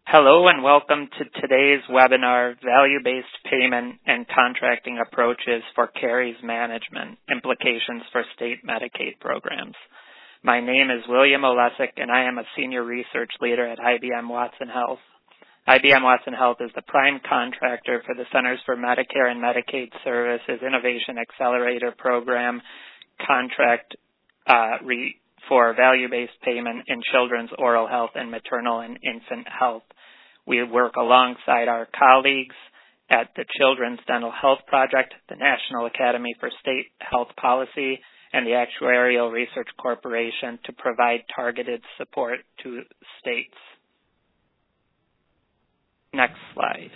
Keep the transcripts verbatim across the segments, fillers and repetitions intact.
Hello and welcome to today's webinar, Value-Based Payment and Contracting Approaches for Caries Management, Implications for State Medicaid Programs. My name is William Olesic and I am a Senior Research Leader at I B M Watson Health. I B M Watson Health is the prime contractor for the Centers for Medicare and Medicaid Services Innovation Accelerator Program contract uh, re for value-based payment in children's oral health and maternal and infant health. We work alongside our colleagues at the Children's Dental Health Project, the National Academy for State Health Policy, and the Actuarial Research Corporation to provide targeted support to states. Next slide.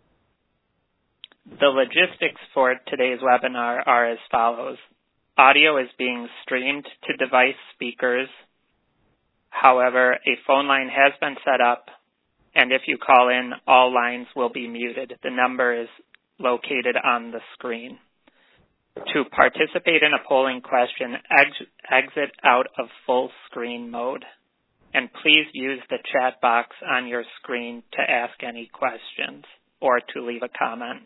The logistics for today's webinar are as follows. Audio is being streamed to device speakers. However, a phone line has been set up, and if you call in, all lines will be muted. The number is located on the screen. To participate in a polling question, ex- exit out of full screen mode, and please use the chat box on your screen to ask any questions or to leave a comment.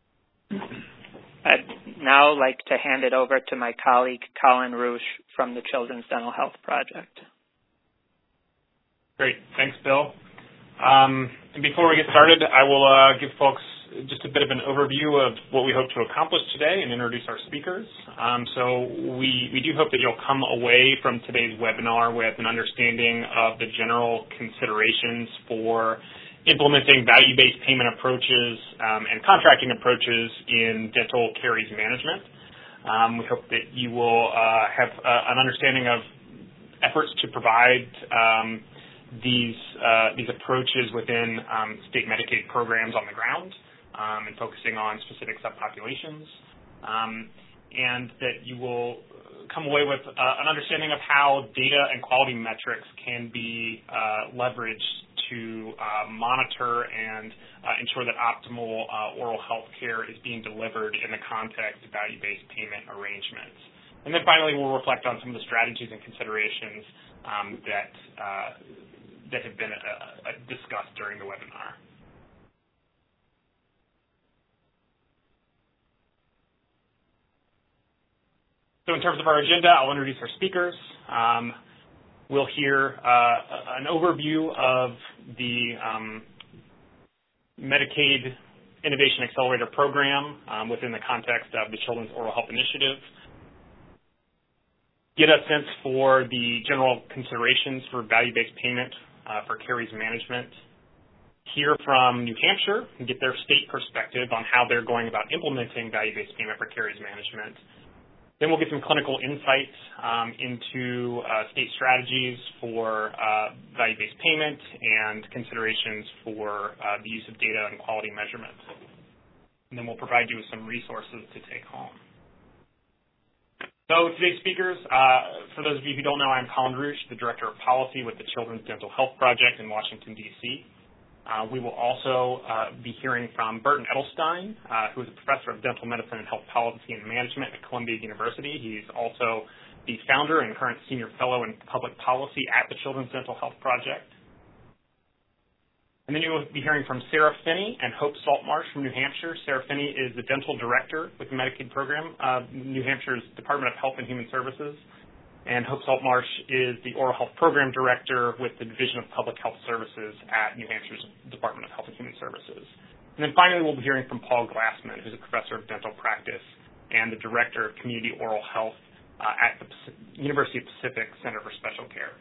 I'd now like to hand it over to my colleague, Colin Rusch from the Children's Dental Health Project. Great. Thanks, Bill. Um, and before we get started, I will uh, give folks just a bit of an overview of what we hope to accomplish today and introduce our speakers. Um, so we, we do hope that you'll come away from today's webinar with an understanding of the general considerations for implementing value-based payment approaches um, and contracting approaches in dental caries management. Um, we hope that you will uh, have uh, an understanding of efforts to provide um, these uh, these approaches within um, state Medicaid programs on the ground um, and focusing on specific subpopulations, um, and that you will come away with uh, an understanding of how data and quality metrics can be uh, leveraged to uh, monitor and uh, ensure that optimal uh, oral health care is being delivered in the context of value-based payment arrangements. And then finally, we'll reflect on some of the strategies and considerations um, that, uh, that have been uh, discussed during the webinar. So in terms of our agenda, I'll introduce our speakers. Um, we'll hear uh, an overview of the um, Medicaid Innovation Accelerator Program um, within the context of the Children's Oral Health Initiative. Get a sense for the general considerations for value-based payment uh, for caries management. Hear from New Hampshire and get their state perspective on how they're going about implementing value-based payment for caries management. Then we'll get some clinical insights um, into uh, state strategies for uh, value-based payment and considerations for uh, the use of data and quality measurement. And then we'll provide you with some resources to take home. So today's speakers, uh, for those of you who don't know, I'm Colin Rusch, the Director of Policy with the Children's Dental Health Project in Washington, D C Uh, we will also uh, be hearing from Burton Edelstein, uh, who is a professor of dental medicine and health policy and management at Columbia University. He's also the founder and current senior fellow in public policy at the Children's Dental Health Project. And then you will be hearing from Sarah Finney and Hope Saltmarsh from New Hampshire. Sarah Finney is the dental director with the Medicaid program, uh, New Hampshire's Department of Health and Human Services. And Hope Saltmarsh is the Oral Health Program Director with the Division of Public Health Services at New Hampshire's Department of Health and Human Services. And then finally, we'll be hearing from Paul Glassman, who's a professor of dental practice and the Director of Community Oral Health uh, at the University of Pacific Center for Special Care.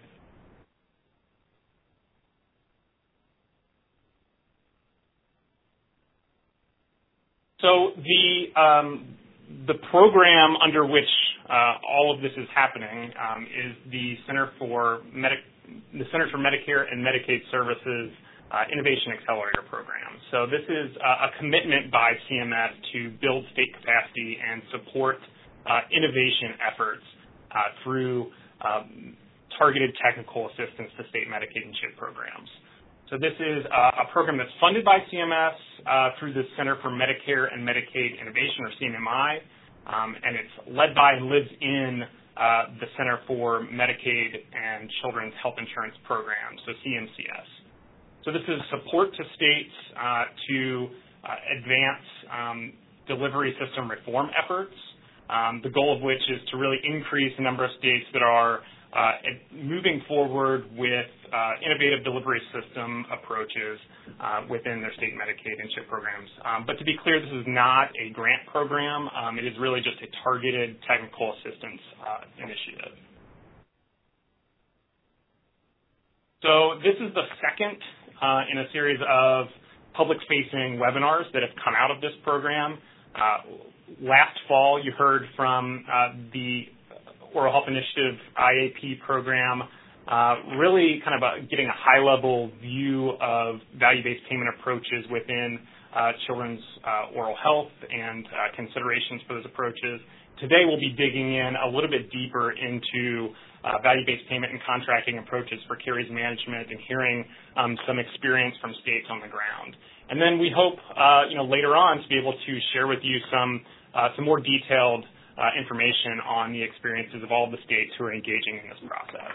So the um, the program under which uh, all of this is happening um, is the Center for Medi- the Centers for Medicare and Medicaid Services uh, Innovation Accelerator Program. So this is uh, a commitment by C M S to build state capacity and support uh, innovation efforts uh, through um, targeted technical assistance to state Medicaid and CHIP programs. So this is uh, a program that's funded by C M S uh, through the Center for Medicare and Medicaid Innovation, or C M M I, um, and it's led by and lives in uh, the Center for Medicaid and Children's Health Insurance Programs, so C M C S. So this is support to states uh, to uh, advance um, delivery system reform efforts, um, the goal of which is to really increase the number of states that are uh, moving forward with uh, innovative delivery system approaches uh, within their state Medicaid and CHIP programs. Um, but to be clear, this is not a grant program. Um, it is really just a targeted technical assistance uh, initiative. So this is the second uh, in a series of public-facing webinars that have come out of this program. Uh, last fall, you heard from uh, the Oral Health Initiative I A P program, uh, really kind of a, getting a high-level view of value-based payment approaches within uh, children's uh, oral health and uh, considerations for those approaches. Today, we'll be digging in a little bit deeper into uh, value-based payment and contracting approaches for caries management and hearing um, some experience from states on the ground. And then we hope, uh, you know, later on to be able to share with you some uh, some more detailed uh, information on the experiences of all of the states who are engaging in this process.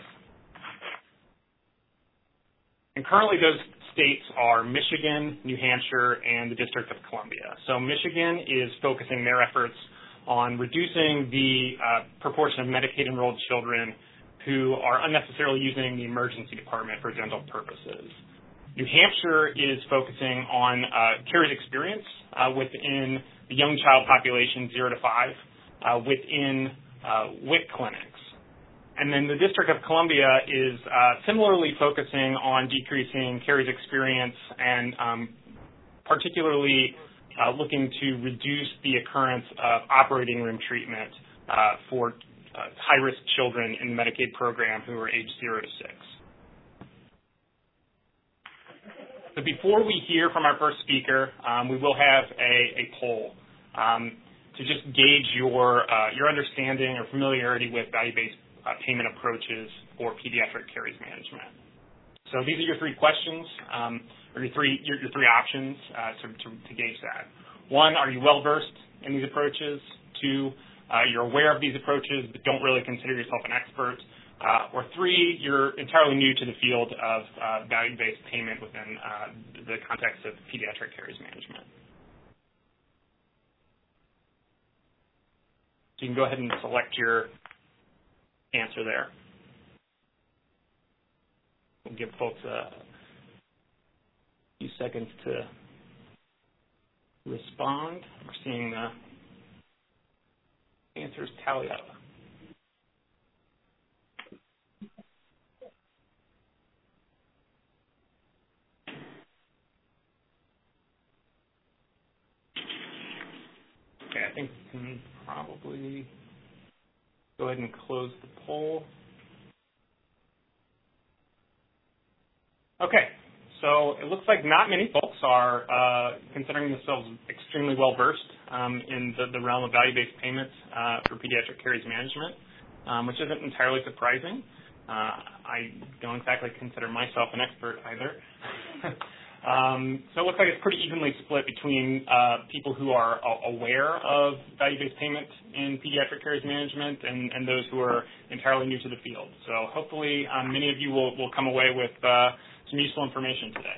And currently, those states are Michigan, New Hampshire, and the District of Columbia. So Michigan is focusing their efforts on reducing the uh, proportion of Medicaid-enrolled children who are unnecessarily using the emergency department for dental purposes. New Hampshire is focusing on uh, caries experience uh, within the young child population, zero to five, uh, within uh, W I C clinics. And then the District of Columbia is uh, similarly focusing on decreasing caries experience and um, particularly uh, looking to reduce the occurrence of operating room treatment uh, for uh, high-risk children in the Medicaid program who are age zero to six. So before we hear from our first speaker, um, we will have a, a poll um, to just gauge your, uh, your understanding or familiarity with value-based uh, payment approaches for pediatric caries management. So these are your three questions, um, or your three, your, your three options uh, to, to, to gauge that. One, are you well-versed in these approaches? Two, uh, you're aware of these approaches but don't really consider yourself an expert. Uh, or three, you're entirely new to the field of uh, value-based payment within uh, the context of pediatric caries management. So you can go ahead and select your answer there. We'll give folks a few seconds to respond. We're seeing the answers tally up. Okay, I think we can probably go ahead and close the poll. Okay, so it looks like not many folks are uh, considering themselves extremely well-versed um, in the, the realm of value-based payments uh, for pediatric caries management, um, which isn't entirely surprising. Uh, I don't exactly consider myself an expert either. Um, so it looks like it's pretty evenly split between uh, people who are uh, aware of value-based payment in pediatric caries management and, and those who are entirely new to the field. So hopefully um, many of you will, will come away with uh, some useful information today.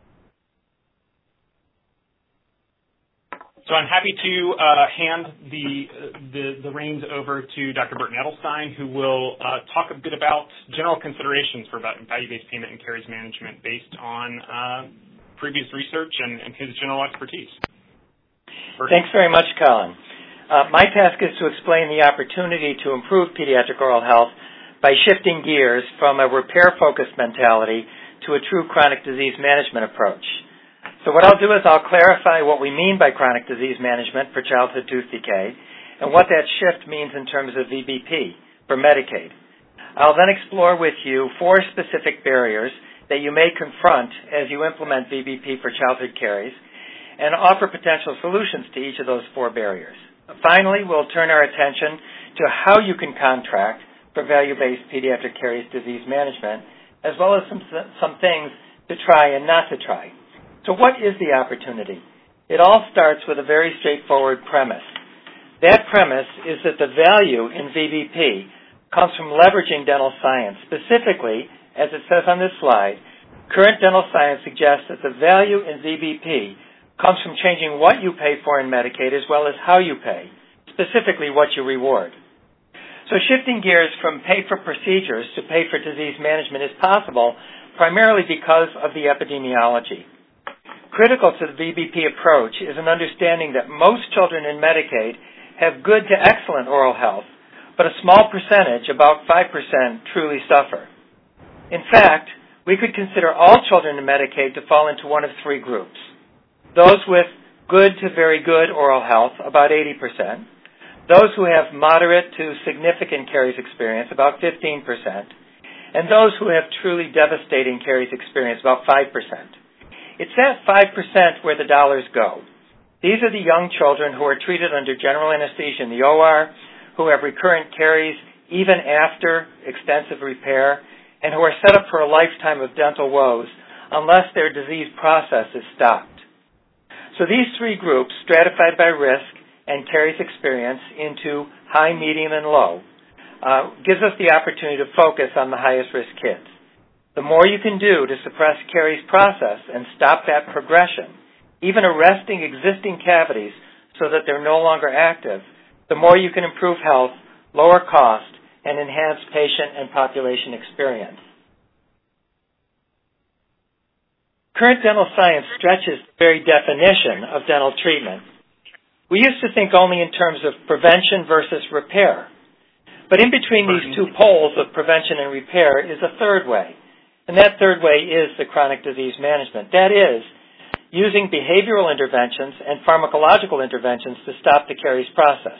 So I'm happy to uh, hand the, the, the reins over to Doctor Burton Edelstein, who will uh, talk a bit about general considerations for value-based payment and caries management based on uh, previous research and, and his general expertise. Burton. Thanks very much, Colin. Uh, my task is to explain the opportunity to improve pediatric oral health by shifting gears from a repair-focused mentality to a true chronic disease management approach. So what I'll do is I'll clarify what we mean by chronic disease management for childhood tooth decay and what that shift means in terms of V B P for Medicaid. I'll then explore with you four specific barriers that you may confront as you implement V B P for childhood caries and offer potential solutions to each of those four barriers. Finally, we'll turn our attention to how you can contract for value-based pediatric caries disease management, as well as some, some things to try and not to try. So what is the opportunity? It all starts with a very straightforward premise. That premise is that the value in V B P comes from leveraging dental science, specifically, as it says on this slide, Current dental science suggests that the value in V B P comes from changing what you pay for in Medicaid as well as how you pay, specifically what you reward. So shifting gears from pay for procedures to pay for disease management is possible primarily because of the epidemiology. Critical to the V B P approach is an understanding that most children in Medicaid have good to excellent oral health, but a small percentage, about five percent, truly suffer. In fact, we could consider all children in Medicaid to fall into one of three groups. Those with good to very good oral health, about eighty percent. Those who have moderate to significant caries experience, about fifteen percent. And those who have truly devastating caries experience, about five percent. It's that five percent where the dollars go. These are the young children who are treated under general anesthesia in the O R, who have recurrent caries even after extensive repair, and who are set up for a lifetime of dental woes unless their disease process is stopped. So these three groups, stratified by risk and caries experience into high, medium, and low, uh, gives us the opportunity to focus on the highest risk kids. The more you can do to suppress caries process and stop that progression, even arresting existing cavities so that they're no longer active, the more you can improve health, lower cost, and enhance patient and population experience. Current dental science stretches the very definition of dental treatment. We used to think only in terms of prevention versus repair. But in between these two poles of prevention and repair is a third way. And that third way is the chronic disease management. That is, using behavioral interventions and pharmacological interventions to stop the caries process.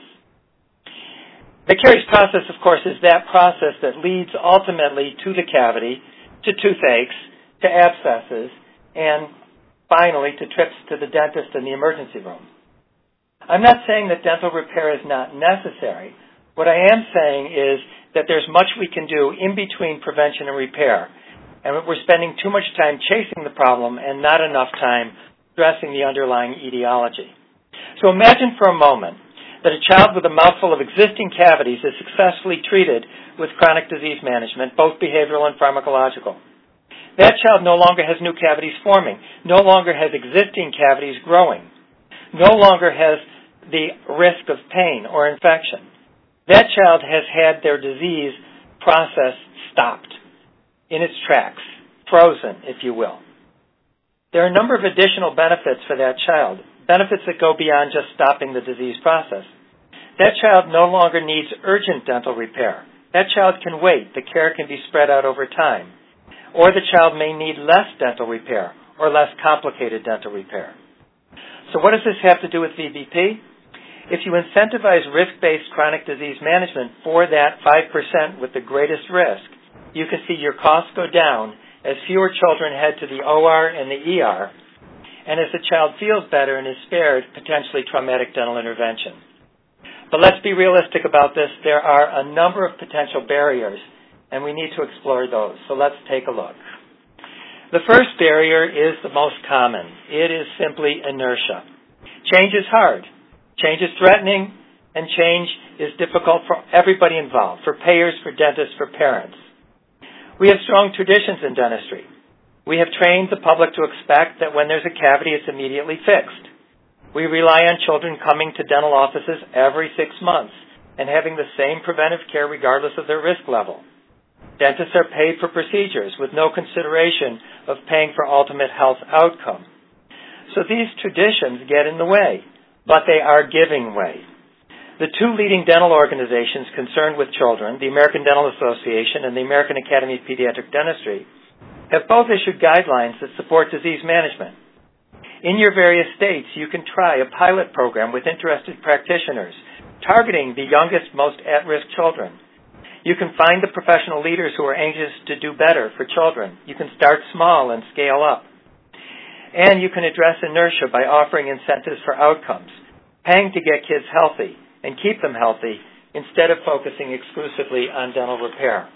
The caries process, of course, is that process that leads ultimately to the cavity, to toothaches, to abscesses, and finally to trips to the dentist in the emergency room. I'm not saying that dental repair is not necessary. What I am saying is that there's much we can do in between prevention and repair, and we're spending too much time chasing the problem and not enough time addressing the underlying etiology. So imagine for a moment that a child with a mouthful of existing cavities is successfully treated with chronic disease management, both behavioral and pharmacological. That child no longer has new cavities forming, no longer has existing cavities growing, no longer has the risk of pain or infection. That child has had their disease process stopped in its tracks, frozen, if you will. There are a number of additional benefits for that child, benefits that go beyond just stopping the disease process. That child no longer needs urgent dental repair. That child can wait. The care can be spread out over time. Or the child may need less dental repair or less complicated dental repair. So what does this have to do with V B P? If you incentivize risk-based chronic disease management for that five percent with the greatest risk, you can see your costs go down as fewer children head to the O R and the E R, and as the child feels better and is spared potentially traumatic dental intervention. But let's be realistic about this. There are a number of potential barriers, and we need to explore those. So let's take a look. The first barrier is the most common. It is simply inertia. Change is hard. Change is threatening, and change is difficult for everybody involved, for payers, for dentists, for parents. We have strong traditions in dentistry. We have trained the public to expect that when there's a cavity, it's immediately fixed. We rely on children coming to dental offices every six months and having the same preventive care regardless of their risk level. Dentists are paid for procedures with no consideration of paying for ultimate health outcome. So these traditions get in the way, but they are giving way. The two leading dental organizations concerned with children, the American Dental Association and the American Academy of Pediatric Dentistry, have both issued guidelines that support disease management. In your various states, you can try a pilot program with interested practitioners targeting the youngest, most at-risk children. You can find the professional leaders who are anxious to do better for children. You can start small and scale up. And you can address inertia by offering incentives for outcomes, paying to get kids healthy and keep them healthy instead of focusing exclusively on dental repair.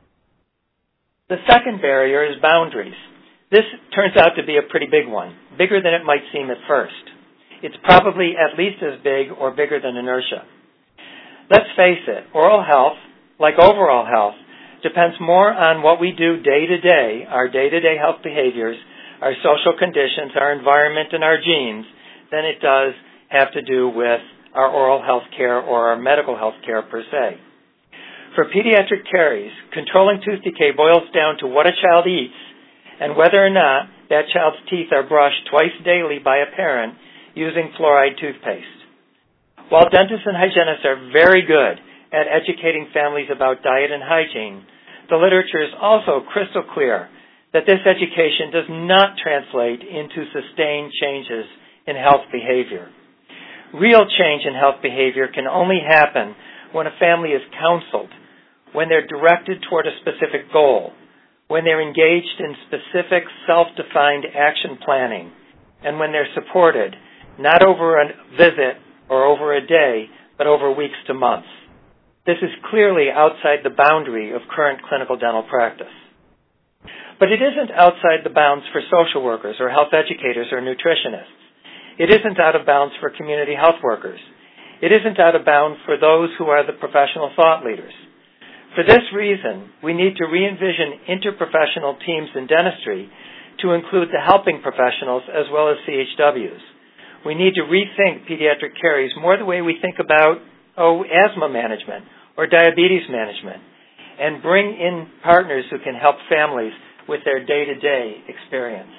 The second barrier is boundaries. This turns out to be a pretty big one, bigger than it might seem at first. It's probably at least as big or bigger than inertia. Let's face it, oral health, like overall health, depends more on what we do day to day, our day-to-day health behaviors, our social conditions, our environment, and our genes, than it does have to do with our oral health care or our medical health care per se. For pediatric caries, controlling tooth decay boils down to what a child eats and whether or not that child's teeth are brushed twice daily by a parent using fluoride toothpaste. While dentists and hygienists are very good at educating families about diet and hygiene, the literature is also crystal clear that this education does not translate into sustained changes in health behavior. Real change in health behavior can only happen when a family is counseled, when they're directed toward a specific goal, when they're engaged in specific self-defined action planning, and when they're supported, not over a visit or over a day, but over weeks to months. This is clearly outside the boundary of current clinical dental practice. But it isn't outside the bounds for social workers or health educators or nutritionists. It isn't out of bounds for community health workers. It isn't out of bounds for those who are the professional thought leaders. For this reason, we need to re-envision interprofessional teams in dentistry to include the helping professionals as well as C H Ws. We need to rethink pediatric caries more the way we think about, oh, asthma management or diabetes management, and bring in partners who can help families with their day-to-day experience.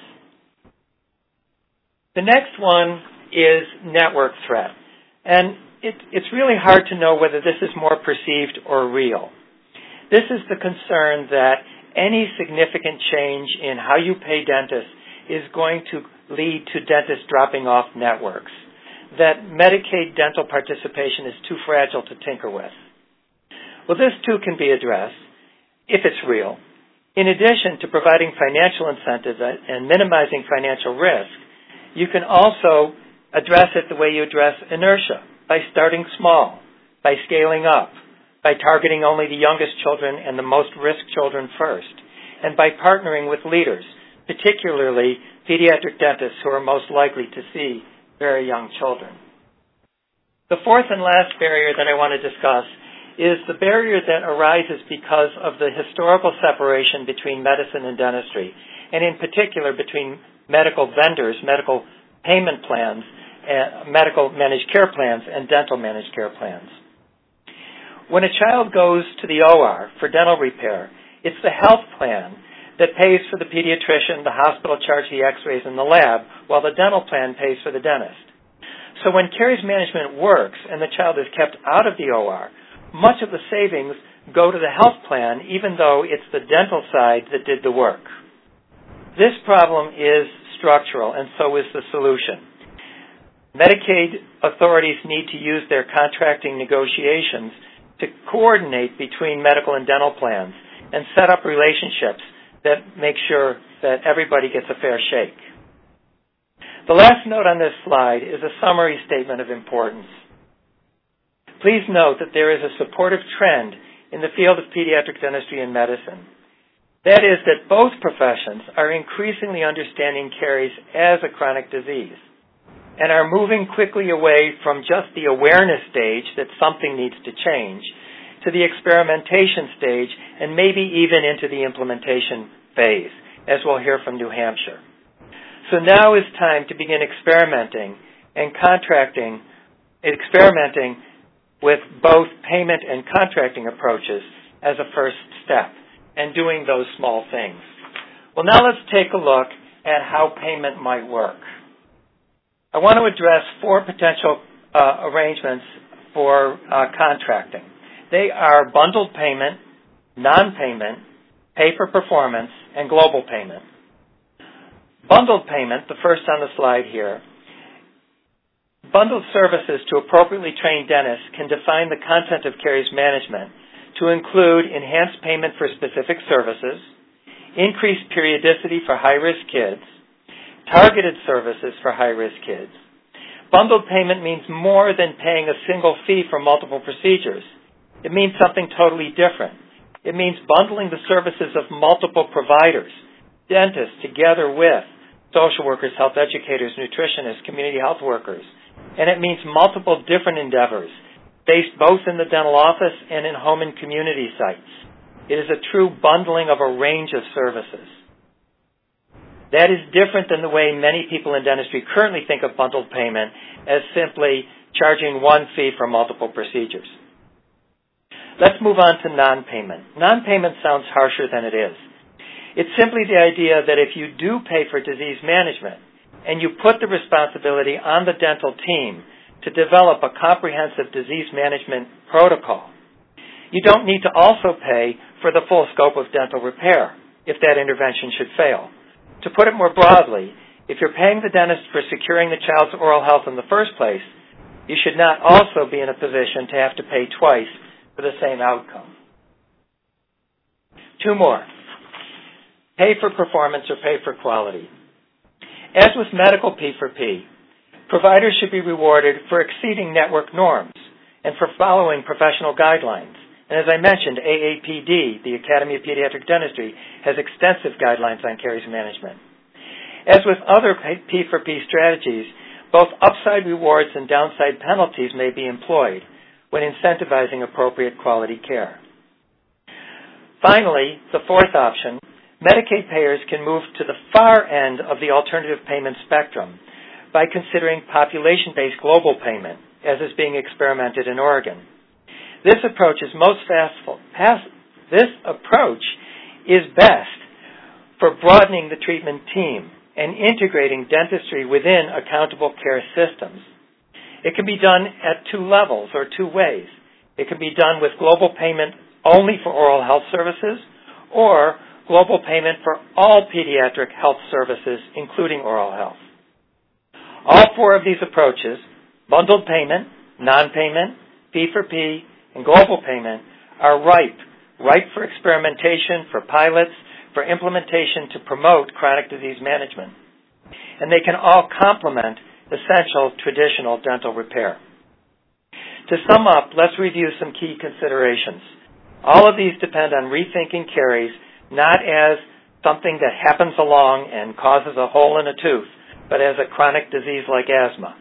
The next one is network threat. And it, it's really hard to know whether this is more perceived or real. This is the concern that any significant change in how you pay dentists is going to lead to dentists dropping off networks, that Medicaid dental participation is too fragile to tinker with. Well, this too can be addressed, if it's real. In addition to providing financial incentives and minimizing financial risk, you can also address it the way you address inertia, by starting small, by scaling up, by targeting only the youngest children and the most risk children first, and by partnering with leaders, particularly pediatric dentists who are most likely to see very young children. The fourth and last barrier that I want to discuss is the barrier that arises because of the historical separation between medicine and dentistry, and in particular between medical vendors, medical payment plans, uh, medical managed care plans, and dental managed care plans. When a child goes to the O R for dental repair, it's the health plan that pays for the pediatrician, the hospital charge the x-rays, and the lab, while the dental plan pays for the dentist. So when caries management works and the child is kept out of the O R, much of the savings go to the health plan, even though it's the dental side that did the work. This problem is structural, and so is the solution. Medicaid authorities need to use their contracting negotiations to coordinate between medical and dental plans and set up relationships that make sure that everybody gets a fair shake. The last note on this slide is a summary statement of importance. Please note that there is a supportive trend in the field of pediatric dentistry and medicine. That is that both professions are increasingly understanding caries as a chronic disease and are moving quickly away from just the awareness stage that something needs to change to the experimentation stage and maybe even into the implementation phase, as we'll hear from New Hampshire. So now is time to begin experimenting and contracting, experimenting with both payment and contracting approaches as a first step, and doing those small things. Well, now let's take a look at how payment might work. I want to address four potential uh, arrangements for uh, contracting. They are bundled payment, non-payment, pay-for-performance, and global payment. Bundled payment, the first on the slide here, bundled services to appropriately trained dentists can define the content of caries management to include enhanced payment for specific services, increased periodicity for high-risk kids, targeted services for high-risk kids. Bundled payment means more than paying a single fee for multiple procedures. It means something totally different. It means bundling the services of multiple providers, dentists together with social workers, health educators, nutritionists, community health workers. And it means multiple different endeavors, based both in the dental office and in home and community sites. It is a true bundling of a range of services. That is different than the way many people in dentistry currently think of bundled payment as simply charging one fee for multiple procedures. Let's move on to non-payment. Non-payment sounds harsher than it is. It's simply the idea that if you do pay for disease management and you put the responsibility on the dental team to develop a comprehensive disease management protocol, you don't need to also pay for the full scope of dental repair if that intervention should fail. To put it more broadly, if you're paying the dentist for securing the child's oral health in the first place, you should not also be in a position to have to pay twice for the same outcome. Two more. Pay for performance or pay for quality. As with medical P for P, providers should be rewarded for exceeding network norms and for following professional guidelines. And as I mentioned, A A P D, the Academy of Pediatric Dentistry, has extensive guidelines on caries management. As with other P for P strategies, both upside rewards and downside penalties may be employed when incentivizing appropriate quality care. Finally, the fourth option, Medicaid payers can move to the far end of the alternative payment spectrum by considering population-based global payment, as is being experimented in Oregon. This approach is most fastful, pass, this approach is best for broadening the treatment team and integrating dentistry within accountable care systems. It can be done at two levels or two ways. It can be done with global payment only for oral health services or global payment for all pediatric health services, including oral health. All four of these approaches, bundled payment, non-payment, P for P, and global payment, are ripe, ripe for experimentation, for pilots, for implementation to promote chronic disease management. And they can all complement essential traditional dental repair. To sum up, let's review some key considerations. All of these depend on rethinking caries not as something that happens along and causes a hole in a tooth, but as a chronic disease like asthma.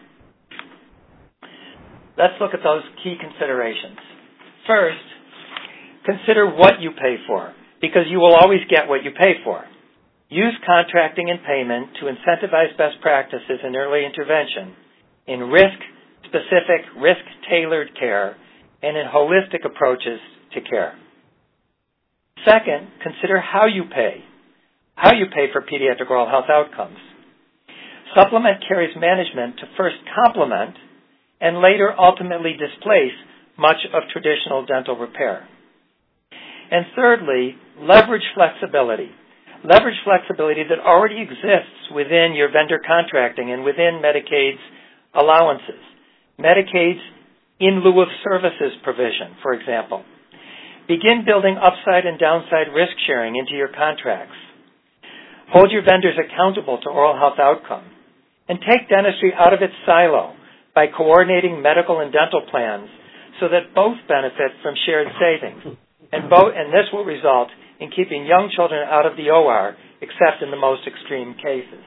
Let's look at those key considerations. First, consider what you pay for, because you will always get what you pay for. Use contracting and payment to incentivize best practices in early intervention, in risk-specific, risk-tailored care, and in holistic approaches to care. Second, consider how you pay, how you pay for pediatric oral health outcomes. Supplement caries management to first complement and later ultimately displace much of traditional dental repair. And thirdly, leverage flexibility. Leverage flexibility that already exists within your vendor contracting and within Medicaid's allowances. Medicaid's in lieu of services provision, for example. Begin building upside and downside risk sharing into your contracts. Hold your vendors accountable to oral health outcome. And take dentistry out of its silo by coordinating medical and dental plans so that both benefit from shared savings. And, both, and this will result in keeping young children out of the O R, except in the most extreme cases.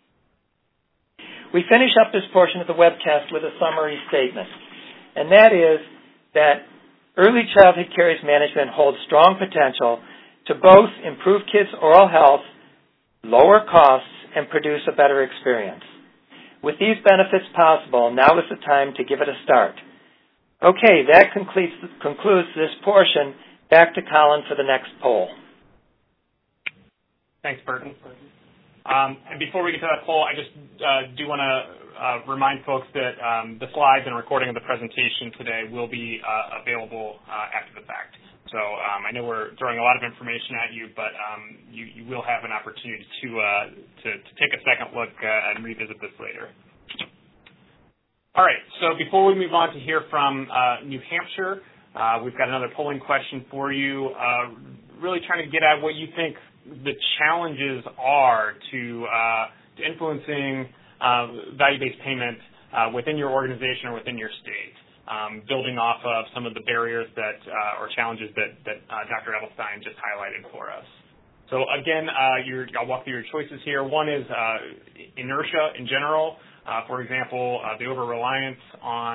We finish up this portion of the webcast with a summary statement, and that is that early childhood caries management holds strong potential to both improve kids' oral health, lower costs, and produce a better experience. With these benefits possible, now is the time to give it a start. Okay, that concludes, concludes this portion. Back to Colin for the next poll. Thanks, Burton. Um, and before we get to that poll, I just uh, do want to uh, remind folks that um, the slides and recording of the presentation today will be uh, available uh, after the fact. So um, I know we're throwing a lot of information at you, but um, you, you will have an opportunity to, uh, to, to take a second look uh, and revisit this later. All right, so before we move on to hear from uh, New Hampshire, uh, we've got another polling question for you, uh, really trying to get at what you think the challenges are to, uh, to influencing uh, value-based payment uh, within your organization or within your state, um, building off of some of the barriers that uh, or challenges that, that uh, Doctor Edelstein just highlighted for us. So again, uh, you're, I'll walk through your choices here. One is uh, inertia in general. Uh, for example, uh, the over-reliance on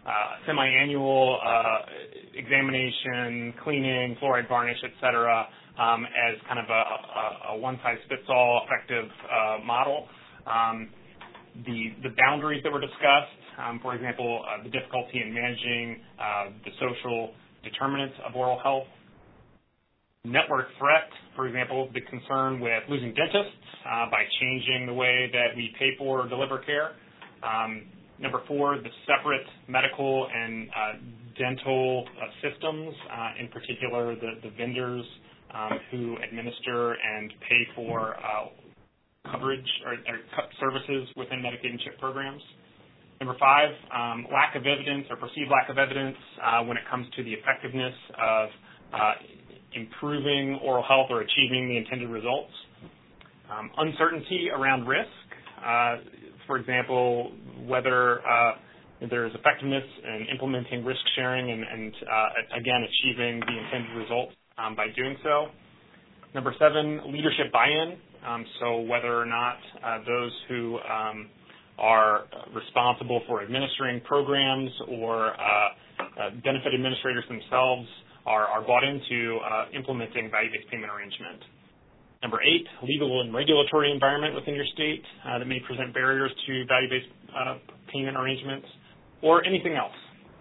uh, semi-annual uh, examination, cleaning, fluoride varnish, et cetera, um, as kind of a, a, a one-size-fits-all effective uh, model. Um, the, the boundaries that were discussed, um, for example, uh, the difficulty in managing uh, the social determinants of oral health. Network threat, for example, the concern with losing dentists uh, by changing the way that we pay for or deliver care. Um, number four, the separate medical and uh, dental uh, systems, uh, in particular the, the vendors um, who administer and pay for uh, coverage or, or services within Medicaid and CHIP programs. Number five, um, lack of evidence or perceived lack of evidence uh, when it comes to the effectiveness of uh, improving oral health or achieving the intended results. Um, uncertainty around risk, uh, for example, whether uh, there is effectiveness in implementing risk sharing and, and uh, again, achieving the intended results um, by doing so. Number seven, leadership buy-in, um, so whether or not uh, those who um, are responsible for administering programs or uh, uh, benefit administrators themselves Are, are bought into uh, implementing value-based payment arrangement. Number eight, legal and regulatory environment within your state uh, that may present barriers to value-based uh, payment arrangements, or anything else.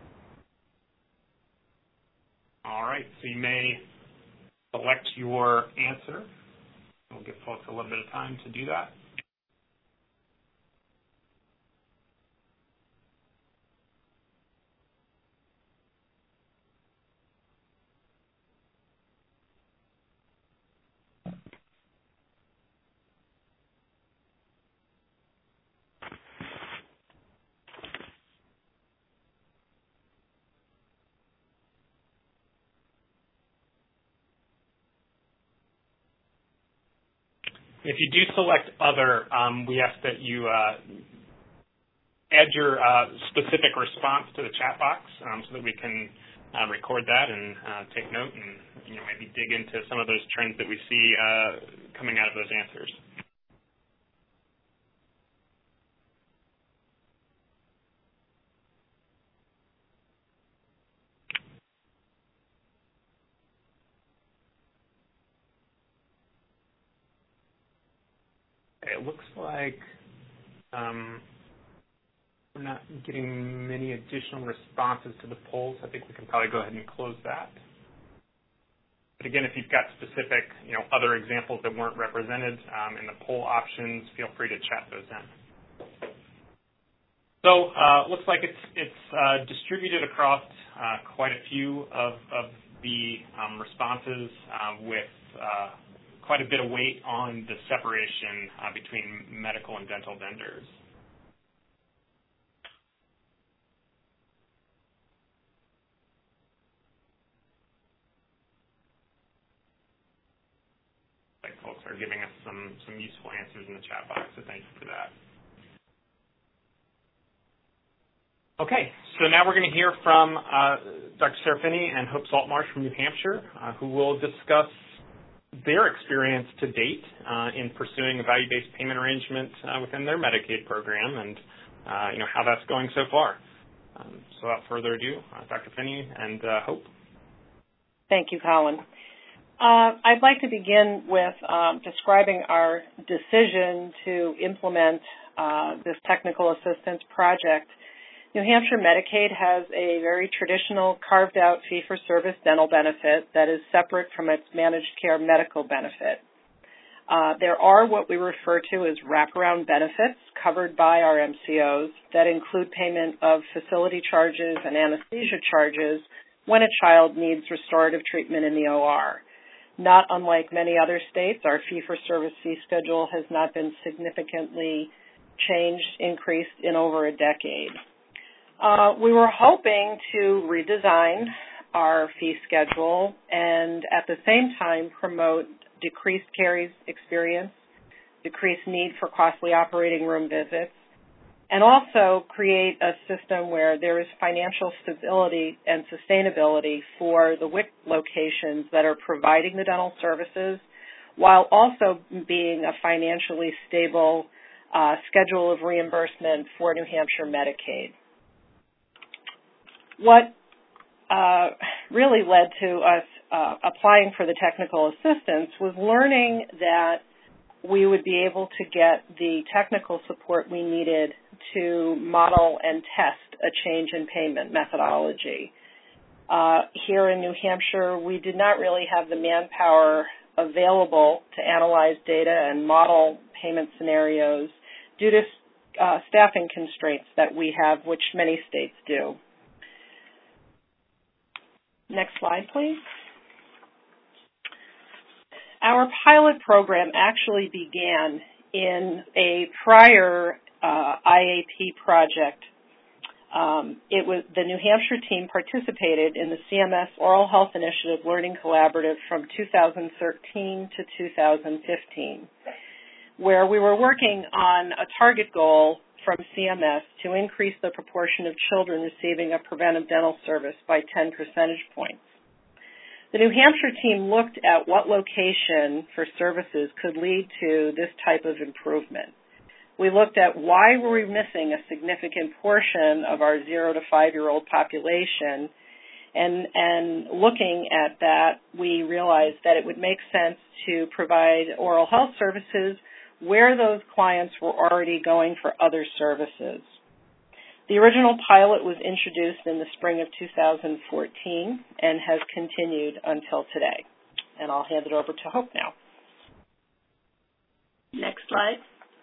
All right, so you may select your answer. We'll give folks a little bit of time to do that. If you do select other, um, we ask that you uh, add your uh, specific response to the chat box um, so that we can uh, record that and uh, take note and you know, maybe dig into some of those trends that we see uh, coming out of those answers. It looks like um, we're not getting many additional responses to the polls. I think we can probably go ahead and close that. But again, if you've got specific, you know, other examples that weren't represented um, in the poll options, feel free to chat those in. So uh, looks like it's it's uh, distributed across uh, quite a few of, of the um, responses uh, with uh, quite a bit of weight on the separation uh, between medical and dental vendors. Like folks are giving us some, some useful answers in the chat box, so thank you for that. Okay, so now we're going to hear from uh, Doctor Serafini and Hope Saltmarsh from New Hampshire, uh, who will discuss their experience to date uh, in pursuing a value-based payment arrangement uh, within their Medicaid program, and uh, you know how that's going so far. Um, so, without further ado, uh, Doctor Finney and uh, Hope. Thank you, Colin. Uh, I'd like to begin with um, describing our decision to implement uh, this technical assistance project. New Hampshire Medicaid has a very traditional carved-out fee-for-service dental benefit that is separate from its managed care medical benefit. Uh, there are what we refer to as wraparound benefits covered by our M C Os that include payment of facility charges and anesthesia charges when a child needs restorative treatment in the O R. Not unlike many other states, our fee-for-service fee schedule has not been significantly changed, increased in over a decade. Uh, we were hoping to redesign our fee schedule and at the same time promote decreased caries experience, decreased need for costly operating room visits, and also create a system where there is financial stability and sustainability for the W I C locations that are providing the dental services, while also being a financially stable uh, schedule of reimbursement for New Hampshire Medicaid. What uh, really led to us uh, applying for the technical assistance was learning that we would be able to get the technical support we needed to model and test a change in payment methodology. Uh, here in New Hampshire, we did not really have the manpower available to analyze data and model payment scenarios due to uh, staffing constraints that we have, which many states do. Next slide, please. Our pilot program actually began in a prior uh, I A P project. Um, it was the New Hampshire team participated in the C M S Oral Health Initiative Learning Collaborative from two thousand thirteen to two thousand fifteen, where we were working on a target goal from C M S to increase the proportion of children receiving a preventive dental service by ten percentage points. The New Hampshire team looked at what location for services could lead to this type of improvement. We looked at why were we missing a significant portion of our zero to five-year-old population, and, and looking at that, we realized that it would make sense to provide oral health services where those clients were already going for other services. The original pilot was introduced in the spring of two thousand fourteen and has continued until today. And I'll hand it over to Hope now. Next slide.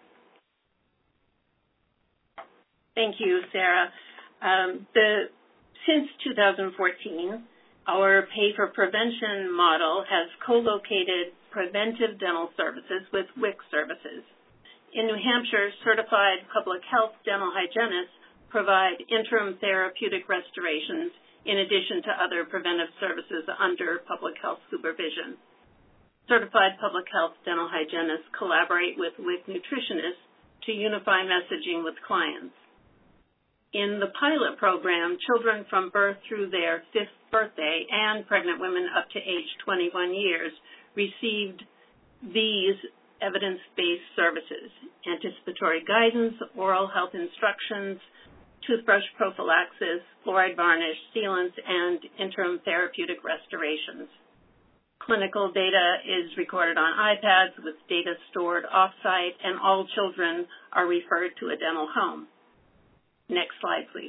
Thank you, Sarah. Um, the, since two thousand fourteen, our Pay for Prevention model has co-located preventive dental services with W I C services. In New Hampshire, certified public health dental hygienists provide interim therapeutic restorations in addition to other preventive services under public health supervision. Certified public health dental hygienists collaborate with W I C nutritionists to unify messaging with clients. In the pilot program, children from birth through their fifth birthday and pregnant women up to age twenty-one years received these evidence-based services: anticipatory guidance, oral health instructions, toothbrush prophylaxis, fluoride varnish, sealants, and interim therapeutic restorations. Clinical data is recorded on iPads with data stored off-site, and all children are referred to a dental home. Next slide, please.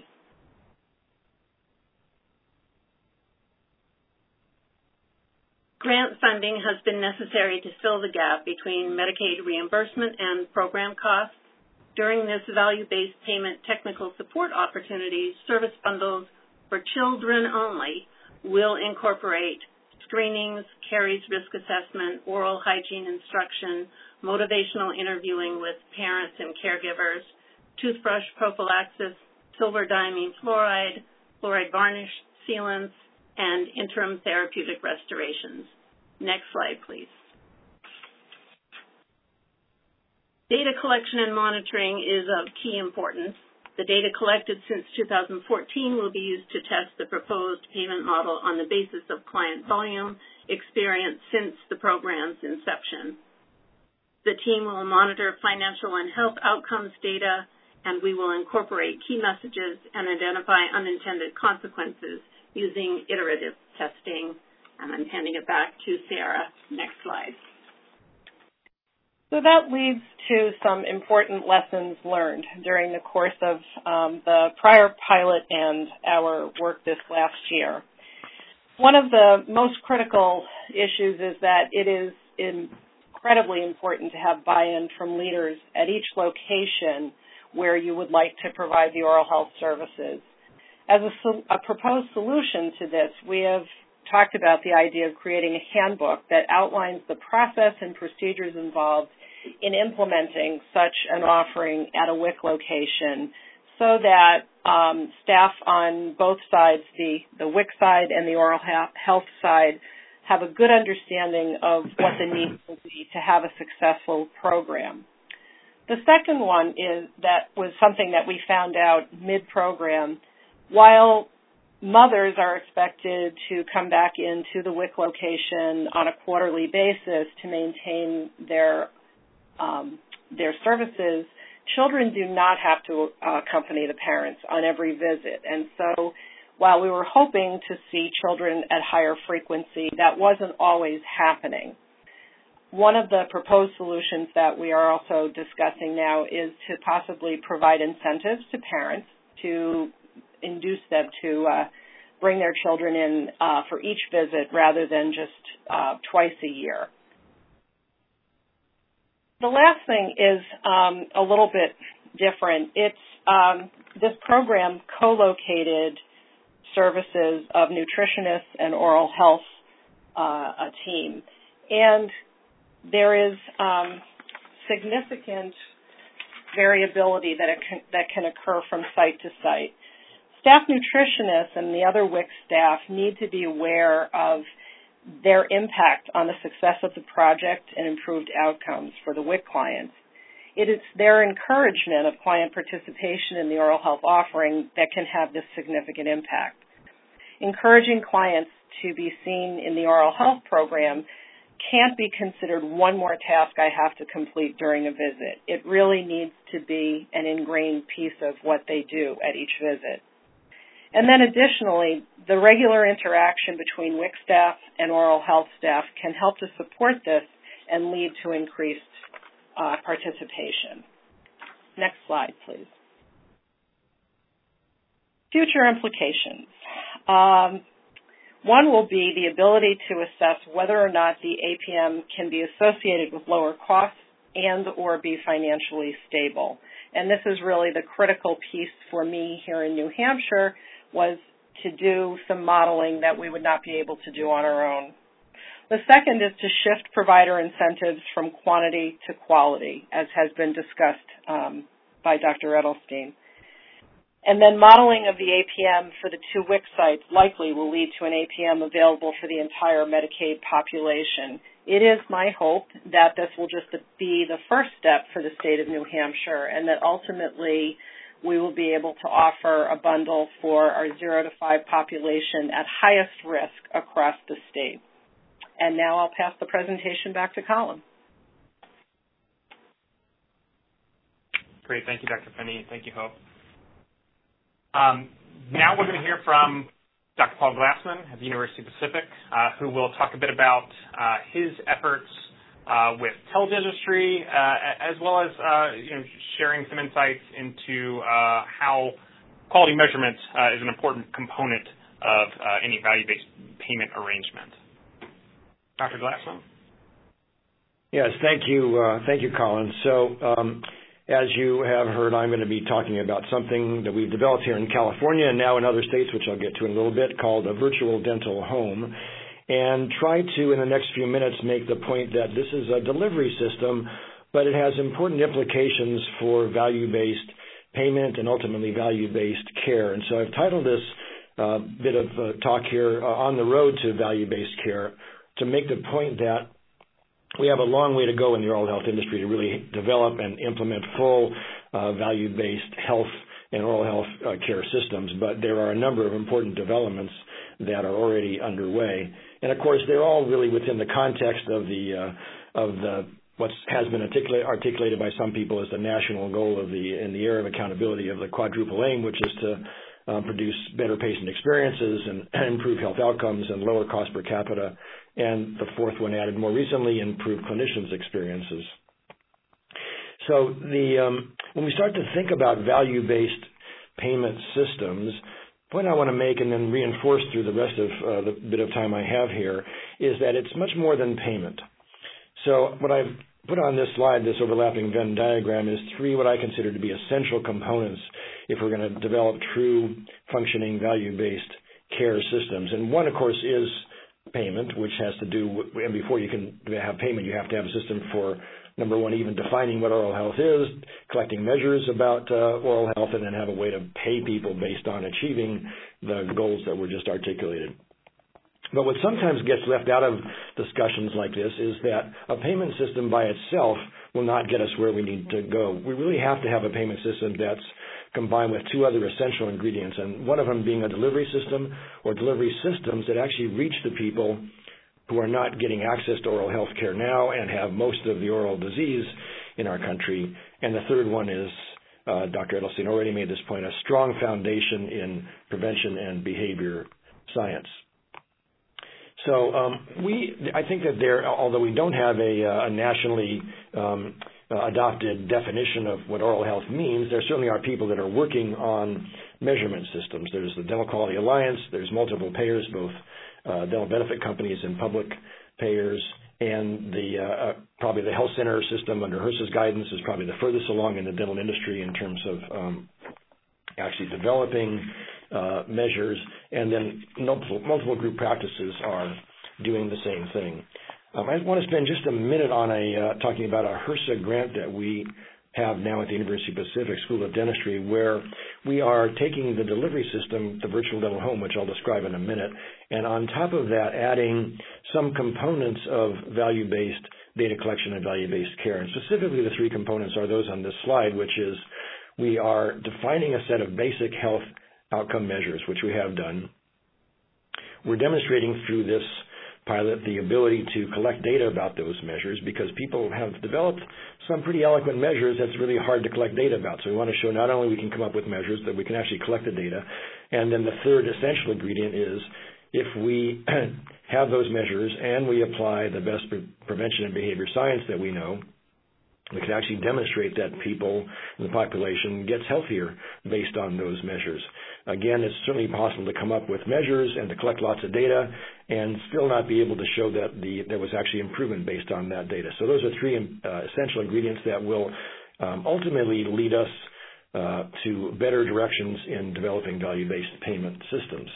Grant funding has been necessary to fill the gap between Medicaid reimbursement and program costs. During this value-based payment technical support opportunity, service bundles for children only will incorporate screenings, caries risk assessment, oral hygiene instruction, motivational interviewing with parents and caregivers, toothbrush prophylaxis, silver diamine fluoride, fluoride varnish, sealants, and interim therapeutic restorations. Next slide, please. Data collection and monitoring is of key importance. The data collected since two thousand fourteen will be used to test the proposed payment model on the basis of client volume experience since the program's inception. The team will monitor financial and health outcomes data, and we will incorporate key messages and identify unintended consequences using iterative testing. And I'm handing it back to Sarah. Next slide. So that leads to some important lessons learned during the course of um, the prior pilot and our work this last year. One of the most critical issues is that it is incredibly important to have buy-in from leaders at each location where you would like to provide the oral health services. As a, a proposed solution to this, we have talked about the idea of creating a handbook that outlines the process and procedures involved in implementing such an offering at a W I C location so that um, staff on both sides, the, the W I C side and the oral health side, have a good understanding of what the needs will be to have a successful program. The second one is that was something that we found out mid-program. While mothers are expected to come back into the W I C location on a quarterly basis to maintain their um, their services, children do not have to uh, accompany the parents on every visit. And so while we were hoping to see children at higher frequency, that wasn't always happening. One of the proposed solutions that we are also discussing now is to possibly provide incentives to parents to induce them to uh, bring their children in uh, for each visit rather than just uh, twice a year. The last thing is um, a little bit different. It's um, this program co-located services of nutritionists and oral health uh, a team, and there is um, significant variability that it can, that can occur from site to site. Staff nutritionists and the other W I C staff need to be aware of their impact on the success of the project and improved outcomes for the W I C clients. It is their encouragement of client participation in the oral health offering that can have this significant impact. Encouraging clients to be seen in the oral health program can't be considered one more task I have to complete during a visit. It really needs to be an ingrained piece of what they do at each visit. And then additionally, the regular interaction between W I C staff and oral health staff can help to support this and lead to increased uh, participation. Next slide, please. Future implications. Um, One will be the ability to assess whether or not the A P M can be associated with lower costs and or be financially stable. And this is really the critical piece for me here in New Hampshire, was to do some modeling that we would not be able to do on our own. The second is to shift provider incentives from quantity to quality, as has been discussed um, by Doctor Edelstein. And then modeling of the A P M for the two W I C sites likely will lead to an A P M available for the entire Medicaid population. It is my hope that this will just be the first step for the state of New Hampshire, and that ultimately we will be able to offer a bundle for our zero to five population at highest risk across the state. And now I'll pass the presentation back to Colin. Great. Thank you, Doctor Finney. Thank you, Hope. Um, now we're going to hear from Doctor Paul Glassman at the University of Pacific, uh, who will talk a bit about uh, his efforts uh, with teledentistry, uh, as well as uh, you know, sharing some insights into uh, how quality measurement uh, is an important component of uh, any value-based payment arrangement. Doctor Glassman? Yes, thank you, uh, thank you, Colin. So. Um, As you have heard, I'm going to be talking about something that we've developed here in California and now in other states, which I'll get to in a little bit, called a virtual dental home, and try to, in the next few minutes, make the point that this is a delivery system, but it has important implications for value-based payment and ultimately value-based care. And so I've titled this uh, bit of uh, talk here, uh, On the Road to Value-Based Care, to make the point that we have a long way to go in the oral health industry to really develop and implement full uh, value-based health and oral health uh, care systems, but there are a number of important developments that are already underway. And of course, they're all really within the context of the uh, of the what has been articulated, articulated by some people as the national goal of the in the area of accountability of the quadruple aim, which is to uh, produce better patient experiences and improve health outcomes and lower cost per capita. And the fourth one added more recently, improve clinicians' experiences. So the um, when we start to think about value-based payment systems, the point I want to make and then reinforce through the rest of uh, the bit of time I have here is that it's much more than payment. So what I've put on this slide, this overlapping Venn diagram, is three what I consider to be essential components if we're going to develop true functioning value-based care systems. And one, of course, is payment, which has to do with, and before you can have payment, you have to have a system for, number one, even defining what oral health is, collecting measures about uh, oral health, and then have a way to pay people based on achieving the goals that were just articulated. But what sometimes gets left out of discussions like this is that a payment system by itself will not get us where we need to go. We really have to have a payment system that's combined with two other essential ingredients, and one of them being a delivery system or delivery systems that actually reach the people who are not getting access to oral health care now and have most of the oral disease in our country. And the third one is uh, Doctor Edelstein already made this point, a strong foundation in prevention and behavior science. So um, we, I think that there, although we don't have a, a nationally um, adopted definition of what oral health means, there certainly are people that are working on measurement systems. There's the Dental Quality Alliance. There's multiple payers, both uh, dental benefit companies and public payers. And the uh, uh, probably the health center system under HRSA's guidance is probably the furthest along in the dental industry in terms of um, actually developing uh, measures. And then multiple, multiple group practices are doing the same thing. Um, I want to spend just a minute on a uh, talking about a HRSA grant that we have now at the University of Pacific School of Dentistry, where we are taking the delivery system, the virtual dental home, which I'll describe in a minute, and on top of that, adding some components of value-based data collection and value-based care. And specifically, the three components are those on this slide, which is we are defining a set of basic health outcome measures, which we have done. We're demonstrating through this pilot the ability to collect data about those measures, because people have developed some pretty eloquent measures that's really hard to collect data about. So we want to show not only we can come up with measures, that we can actually collect the data. And then the third essential ingredient is if we have those measures and we apply the best pre- prevention and behavior science that we know, we can actually demonstrate that people in the population gets healthier based on those measures. Again, it's certainly possible to come up with measures and to collect lots of data and still not be able to show that the, there was actually improvement based on that data. So those are three uh, essential ingredients that will um, ultimately lead us uh, to better directions in developing value-based payment systems.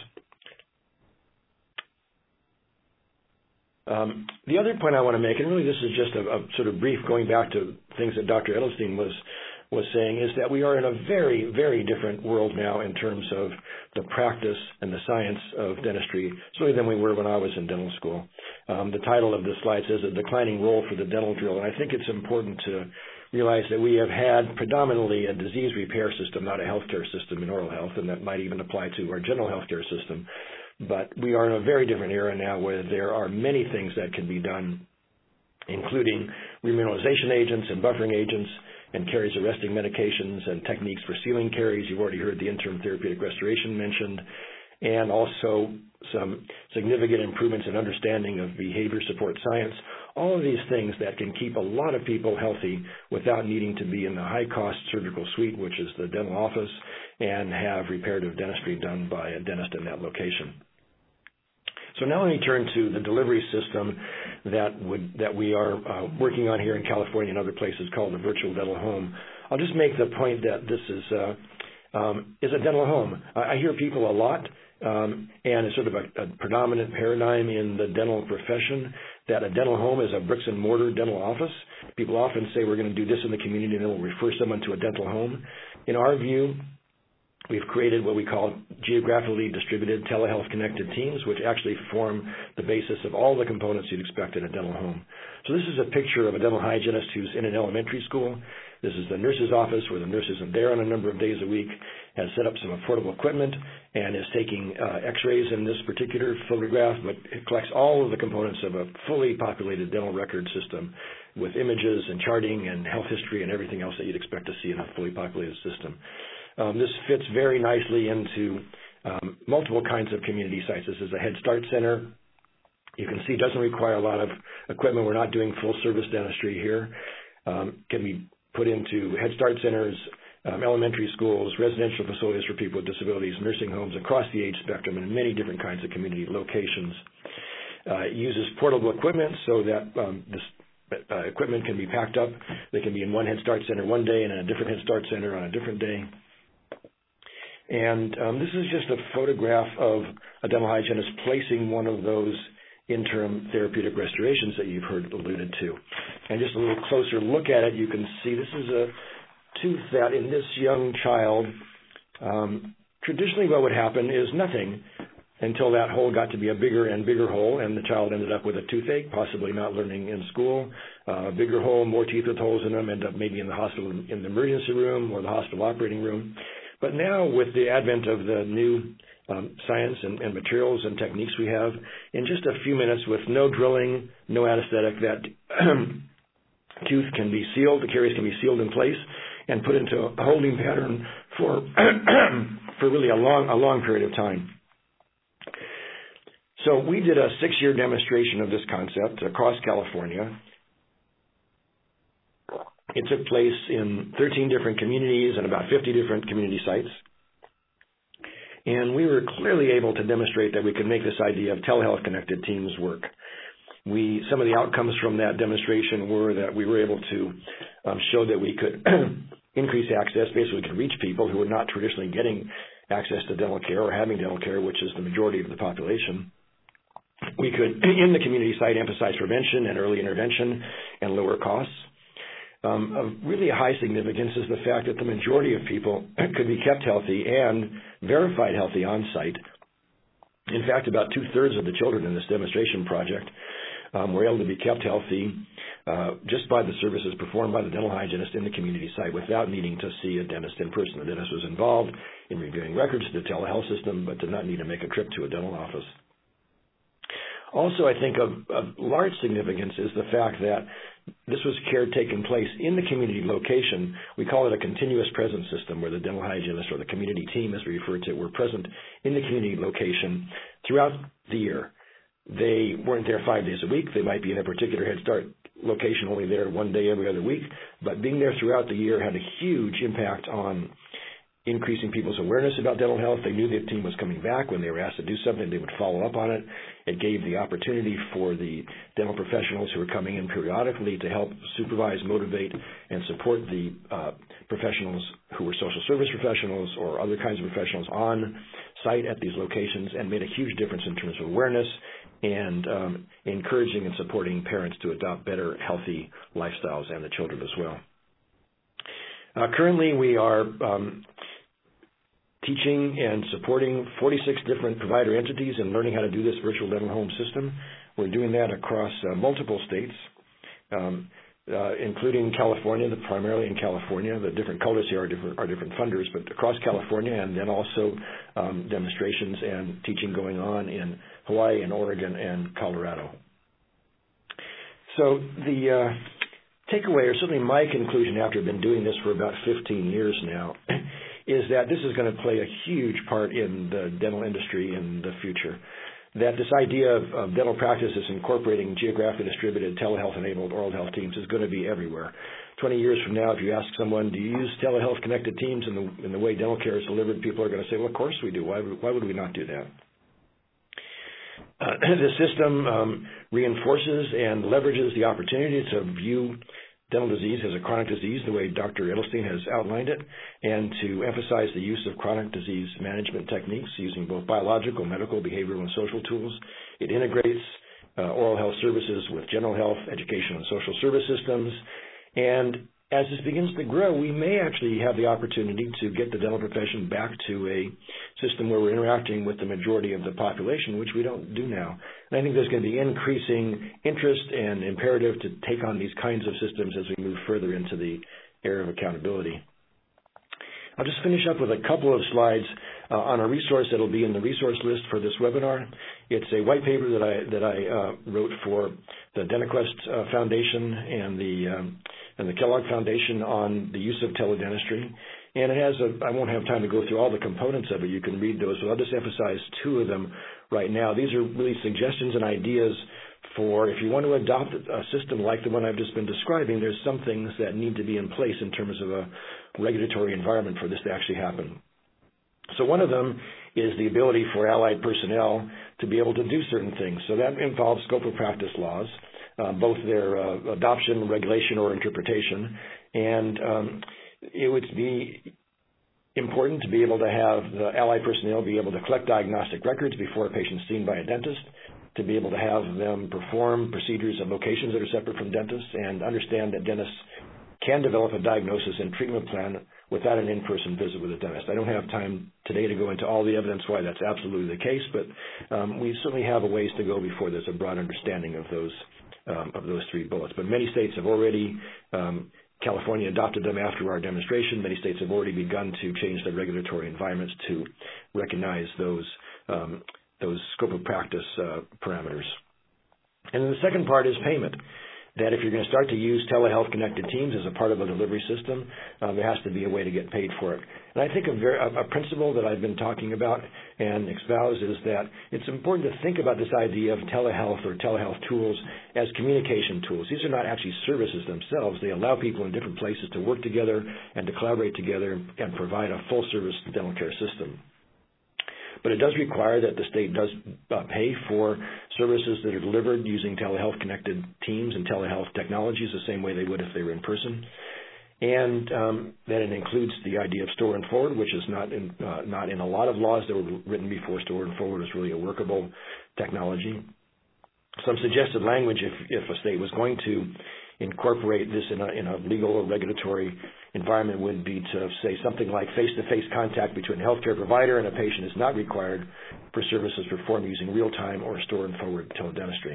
Um, the other point I want to make, and really this is just a, a sort of brief going back to things that Doctor Edelstein was was saying, is that we are in a very, very different world now in terms of the practice and the science of dentistry, certainly than we were when I was in dental school. Um, the title of this slide says a declining role for the dental drill, and I think it's important to realize that we have had predominantly a disease repair system, not a healthcare system in oral health, and that might even apply to our general healthcare system. But we are in a very different era now where there are many things that can be done, including remineralization agents and buffering agents and caries arresting medications and techniques for sealing caries. You've already heard the interim therapeutic restoration mentioned, and also some significant improvements in understanding of behavior support science. All of these things that can keep a lot of people healthy without needing to be in the high-cost surgical suite, which is the dental office, and have reparative dentistry done by a dentist in that location. So now let me turn to the delivery system that would that we are uh, working on here in California and other places called the virtual dental home. I'll just make the point that this is uh, um, is a dental home. I, I hear people a lot, um, and it's sort of a, a predominant paradigm in the dental profession that a dental home is a bricks and mortar dental office. People often say we're going to do this in the community and then we'll refer someone to a dental home. In our view, we've created what we call geographically distributed telehealth connected teams, which actually form the basis of all the components you'd expect in a dental home. So this is a picture of a dental hygienist who's in an elementary school. This is the nurse's office where the nurse isn't there on a number of days a week, has set up some affordable equipment, and is taking uh, x-rays in this particular photograph, but it collects all of the components of a fully populated dental record system with images and charting and health history and everything else that you'd expect to see in a fully populated system. Um, this fits very nicely into um, multiple kinds of community sites. This is a Head Start Center. You can see it doesn't require a lot of equipment. We're not doing full-service dentistry here. Um, can be put into Head Start centers, um, elementary schools, residential facilities for people with disabilities, nursing homes across the age spectrum, and many different kinds of community locations. Uh, it uses portable equipment so that um, this uh, equipment can be packed up. They can be in one Head Start center one day and in a different Head Start center on a different day. And um, this is just a photograph of a dental hygienist placing one of those interim therapeutic restorations that you've heard alluded to. And just a little closer look at it, you can see this is a tooth that in this young child, um, traditionally what would happen is nothing until that hole got to be a bigger and bigger hole, and the child ended up with a toothache, possibly not learning in school. Uh, a bigger hole, more teeth with holes in them, end up maybe in the hospital, in the emergency room or the hospital operating room. But now with the advent of the new um, science and, and materials and techniques we have, in just a few minutes with no drilling, no anesthetic, that tooth can be sealed, the caries can be sealed in place, and put into a holding pattern for for really a long a long period of time. So we did a six-year demonstration of this concept across California. It took place in thirteen different communities and about fifty different community sites. And we were clearly able to demonstrate that we could make this idea of telehealth connected teams work. We, some of the outcomes from that demonstration were that we were able to um, show that we could increase access. Basically, we could reach people who were not traditionally getting access to dental care or having dental care, which is the majority of the population. We could, in the community site, emphasize prevention and early intervention and lower costs. Um, of really high significance is the fact that the majority of people could be kept healthy and verified healthy on site. In fact, about two-thirds of the children in this demonstration project um, were able to be kept healthy uh, just by the services performed by the dental hygienist in the community site without needing to see a dentist in person. The dentist was involved in reviewing records to the telehealth system, but did not need to make a trip to a dental office. Also, I think of, of large significance is the fact that this was care taking place in the community location. We call it a continuous presence system, where the dental hygienist or the community team, as we refer to it, were present in the community location throughout the year. They weren't there five days a week. They might be in a particular Head Start location only there one day every other week, but being there throughout the year had a huge impact on increasing people's awareness about dental health. They knew the team was coming back. When they were asked to do something, they would follow up on it. It gave the opportunity for the dental professionals who were coming in periodically to help supervise, motivate, and support the uh, professionals who were social service professionals or other kinds of professionals on site at these locations, and made a huge difference in terms of awareness and um, encouraging and supporting parents to adopt better, healthy lifestyles, and the children as well. Uh, currently, we are um, teaching and supporting forty-six different provider entities and learning how to do this virtual dental home system. We're doing that across uh, multiple states, um, uh, including California, the, primarily in California. The different colors here are different, are different funders, but across California, and then also um, demonstrations and teaching going on in Hawaii and Oregon and Colorado. So the uh, takeaway, or certainly my conclusion after I've been doing this for about fifteen years now, is that this is going to play a huge part in the dental industry in the future. That this idea of, of dental practices incorporating geographically distributed telehealth-enabled oral health teams is going to be everywhere. twenty years from now, if you ask someone, do you use telehealth-connected teams in the, in the way dental care is delivered, people are going to say, well, of course we do. Why would, why would we not do that? Uh, the system um, reinforces and leverages the opportunity to view dental disease as a chronic disease, the way Doctor Edelstein has outlined it, and to emphasize the use of chronic disease management techniques using both biological, medical, behavioral, and social tools. It integrates uh, oral health services with general health, education, and social service systems. And as this begins to grow, we may actually have the opportunity to get the dental profession back to a system where we're interacting with the majority of the population, which we don't do now. And I think there's going to be increasing interest and imperative to take on these kinds of systems as we move further into the era of accountability. I'll just finish up with a couple of slides uh, on a resource that will be in the resource list for this webinar. It's a white paper that I that I uh, wrote for the DentaQuest uh, Foundation and the um, and the Kellogg Foundation on the use of teledentistry. And it has a, I won't have time to go through all the components of it. You can read those, but I'll just emphasize two of them right now. These are really suggestions and ideas for if you want to adopt a system like the one I've just been describing, there's some things that need to be in place in terms of a regulatory environment for this to actually happen. So one of them is the ability for allied personnel to be able to do certain things. So that involves scope of practice laws, uh, both their uh, adoption, regulation, or interpretation. And um, it would be important to be able to have the allied personnel be able to collect diagnostic records before a patient's seen by a dentist, to be able to have them perform procedures at locations that are separate from dentists, and understand that dentists can develop a diagnosis and treatment plan without an in-person visit with a dentist. I don't have time today to go into all the evidence why that's absolutely the case, but um, we certainly have a ways to go before there's a broad understanding of those um, of those three bullets. But many states have already, um, California adopted them after our demonstration. Many states have already begun to change their regulatory environments to recognize those um, those scope of practice uh, parameters. And then the second part is payment. that if you're going to start to use telehealth connected teams as a part of a delivery system, uh, there has to be a way to get paid for it. And I think a, very, a, a principle that I've been talking about and espouse is that it's important to think about this idea of telehealth or telehealth tools as communication tools. These are not actually services themselves. They allow people in different places to work together and to collaborate together and provide a full-service dental care system. But it does require that the state does uh, pay for services that are delivered using telehealth connected teams and telehealth technologies the same way they would if they were in person. And um, that it includes the idea of store and forward, which is not in, uh, not in a lot of laws that were written before. Store and forward is really a workable technology. Some suggested language, if, if a state was going to incorporate this in a, in a legal or regulatory environment, would be to say something like face-to-face contact between a healthcare provider and a patient is not required for services performed using real-time or store and forward teledentistry.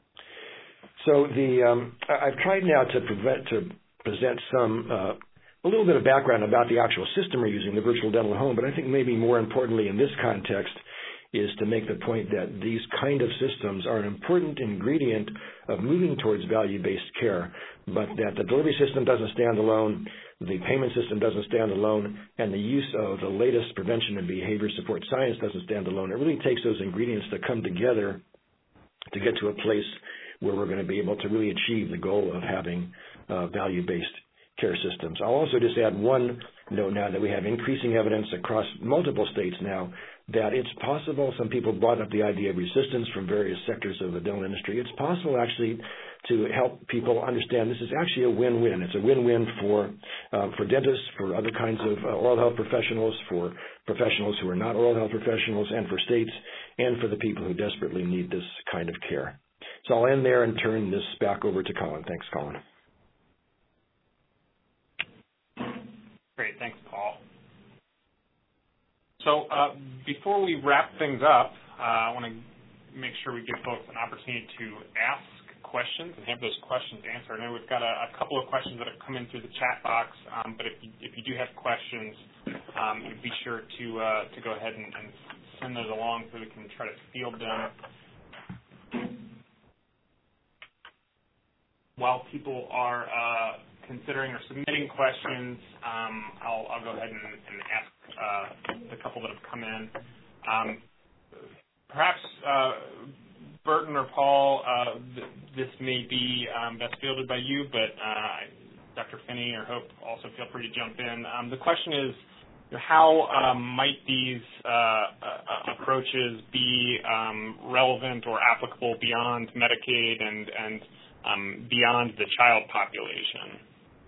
So the um, I've tried now to prevent to present some uh, a little bit of background about the actual system we're using, the virtual dental home, but I think maybe more importantly in this context is to make the point that these kind of systems are an important ingredient of moving towards value-based care, but that the delivery system doesn't stand alone, the payment system doesn't stand alone, and the use of the latest prevention and behavior support science doesn't stand alone. It really takes those ingredients to come together to get to a place where we're going to be able to really achieve the goal of having uh, value-based care systems. I'll also just add one note now that we have increasing evidence across multiple states now that it's possible. Some people brought up the idea of resistance from various sectors of the dental industry. It's possible actually to help people understand this is actually a win-win. It's a win-win for uh, for dentists, for other kinds of uh, oral health professionals, for professionals who are not oral health professionals, and for states, and for the people who desperately need this kind of care. So I'll end there and turn this back over to Colin. Thanks, Colin. Great. Thanks, Paul. So uh, before we wrap things up, uh, I want to make sure we give folks an opportunity to ask questions and have those questions answered. I know we've got a, a couple of questions that have come in through the chat box, um, but if you, if you do have questions, um, be sure to uh, to go ahead and, and send those along so we can try to field them. While people are uh, considering or submitting questions, um, I'll, I'll go ahead and, and ask uh, the couple that have come in. Um, perhaps uh, Burton or Paul, uh, th this may be um, best fielded by you, but uh, Doctor Finney or Hope also feel free to jump in. Um, the question is, how um, might these uh, uh, approaches be um, relevant or applicable beyond Medicaid and, and um, beyond the child population?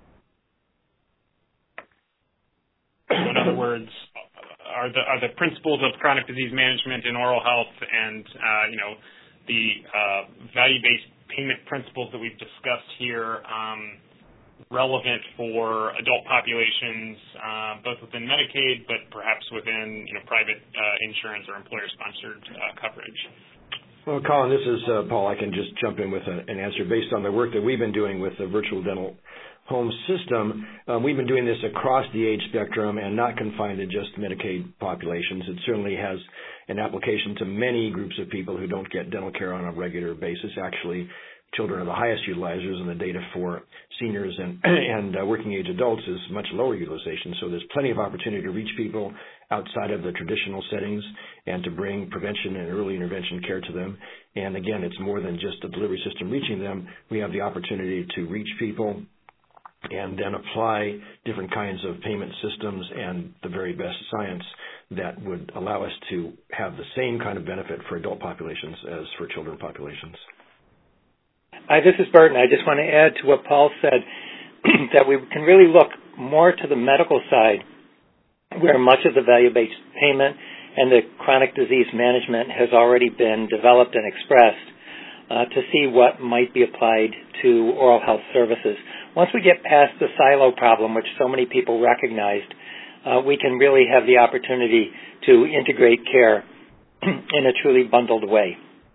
So in other words, are the are the principles of chronic disease management in oral health and uh, you know the uh, value-based payment principles that we've discussed here um, relevant for adult populations, uh, both within Medicaid, but perhaps within you know private uh, insurance or employer-sponsored uh, coverage? Well, Colin, this is uh, Paul. I can just jump in with a, an answer based on the work that we've been doing with the virtual dental home system. Um, we've been doing this across the age spectrum and not confined to just Medicaid populations. It certainly has an application to many groups of people who don't get dental care on a regular basis. Actually, children are the highest utilizers, and the data for seniors and, and uh, working age adults is much lower utilization. So there's plenty of opportunity to reach people outside of the traditional settings and to bring prevention and early intervention care to them. And again, it's more than just the delivery system reaching them. We have the opportunity to reach people and then apply different kinds of payment systems and the very best science that would allow us to have the same kind of benefit for adult populations as for children populations. Hi, this is Burton. I just want to add to what Paul said, that we can really look more to the medical side, where much of the value-based payment and the chronic disease management has already been developed and expressed, uh, to see what might be applied to oral health services. Once we get past the silo problem, which so many people recognized, uh, we can really have the opportunity to integrate care in a truly bundled way.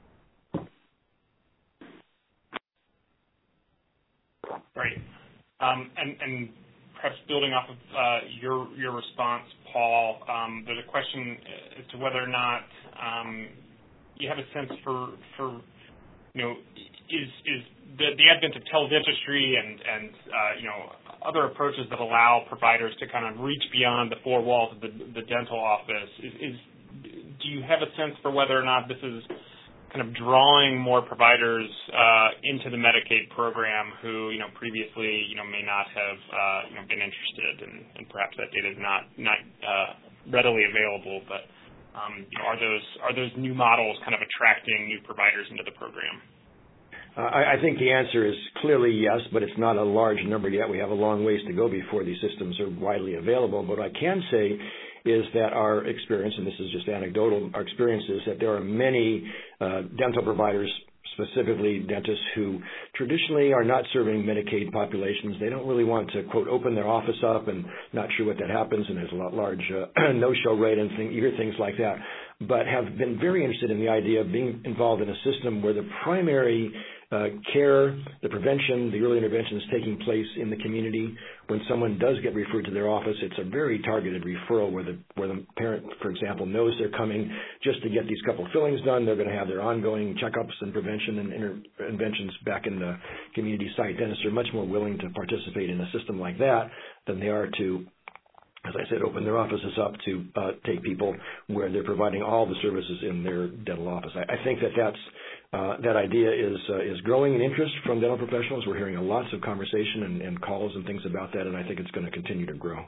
Great. Um, and, and perhaps building off of uh, your your response, Paul, um, there's a question as to whether or not um, you have a sense for for you know, is is the, the advent of teledentistry and and uh, you know other approaches that allow providers to kind of reach beyond the four walls of the, the dental office. Is, is do you have a sense for whether or not this is kind of drawing more providers uh, into the Medicaid program who, you know, previously, you know, may not have, uh, you know, been interested, and, and perhaps that data is not not uh, readily available. But um, you know, are those are those new models kind of attracting new providers into the program? Uh, I, I think the answer is clearly yes, but it's not a large number yet. We have a long ways to go before these systems are widely available. But what I can say is that our experience, and this is just anecdotal, our experience is that there are many uh, dental providers, specifically dentists, who traditionally are not serving Medicaid populations. They don't really want to, quote, open their office up, and not sure what that happens, and there's a lot large uh, no-show rate and thing, you hear things like that, but have been very interested in the idea of being involved in a system where the primary Uh, care, the prevention, the early intervention is taking place in the community. When someone does get referred to their office, it's a very targeted referral where the where the parent, for example, knows they're coming just to get these couple fillings done. They're going to have their ongoing checkups and prevention and interventions back in the community site. Dentists are much more willing to participate in a system like that than they are to, as I said, open their offices up to uh, take people where they're providing all the services in their dental office. I, I think that that's Uh, that idea is uh, is growing in interest from dental professionals. We're hearing lots of conversation and, and calls and things about that, and I think it's going to continue to grow.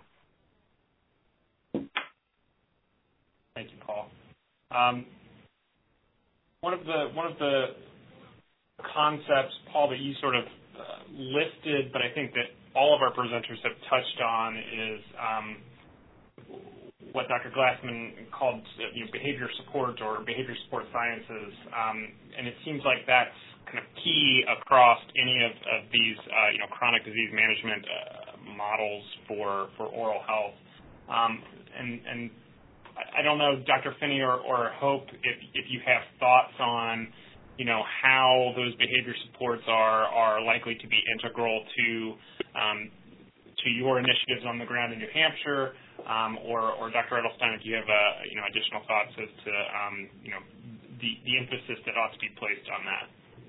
Thank you, Paul. Um, one of the one of the concepts, Paul, that you sort of uh, listed, but I think that all of our presenters have touched on is um, what Doctor Glassman called you know, behavior support or behavior support sciences, um, and it seems like that's kind of key across any of, of these uh, you know chronic disease management uh, models for for oral health. Um, and, and I don't know, Doctor Finney or, or Hope, if if you have thoughts on you know how those behavior supports are are likely to be integral to um, to your initiatives on the ground in New Hampshire. Um, or, or Doctor Edelstein, if you have uh, you know additional thoughts as to um, you know the, the emphasis that ought to be placed on that.